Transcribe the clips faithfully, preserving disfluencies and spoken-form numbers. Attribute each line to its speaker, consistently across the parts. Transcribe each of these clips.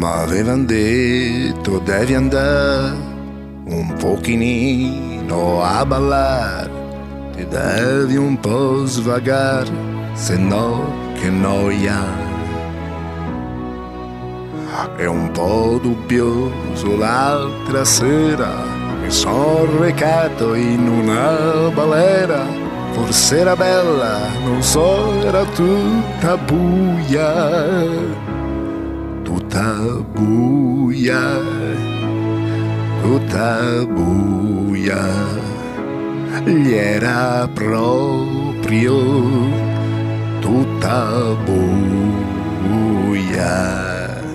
Speaker 1: Ma avevan detto devi andare un pochino a ballare, ti devi un po' svagare, se no che noia. E un po' dubbioso l'altra sera mi son recato in una balera, forse era bella, non so, era tutta buia, tutta buia, tutta buia, gli era proprio tutta buia.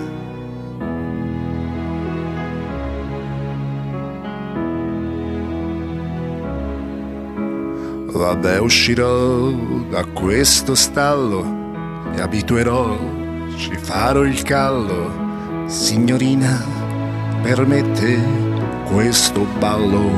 Speaker 1: Vabbè, uscirò da questo stallo, mi abituerò, ci farò il callo. Signorina, permette questo ballo?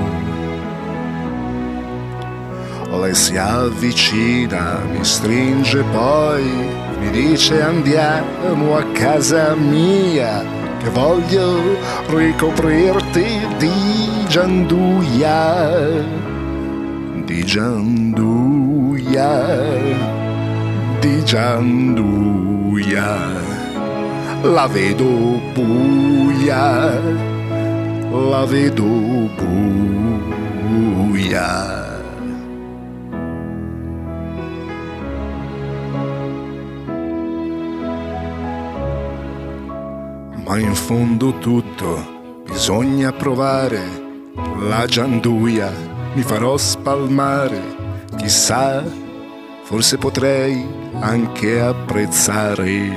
Speaker 1: Lei si avvicina, mi stringe poi, mi dice andiamo a casa mia, che voglio ricoprirti di gianduia. Di gianduia, di gianduia, la vedo buia, la vedo buia. Ma in fondo tutto bisogna provare, la gianduia mi farò spalmare, chissà, forse potrei anche apprezzare.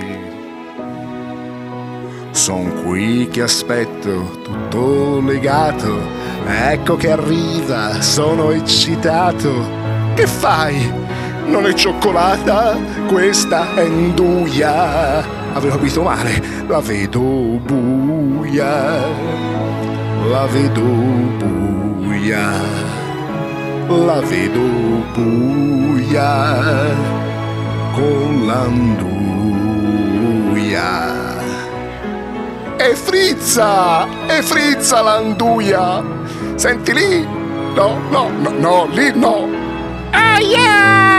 Speaker 1: Son qui che aspetto, tutto legato, ecco che arriva, sono eccitato. Che fai? Non è cioccolata? Questa è nduia. Avevo capito male, la vedo buia, la vedo buia. La vedo buia con l'anduia. E frizza, e frizza l'anduia. Senti lì? No, no, no, no, lì no. Aia!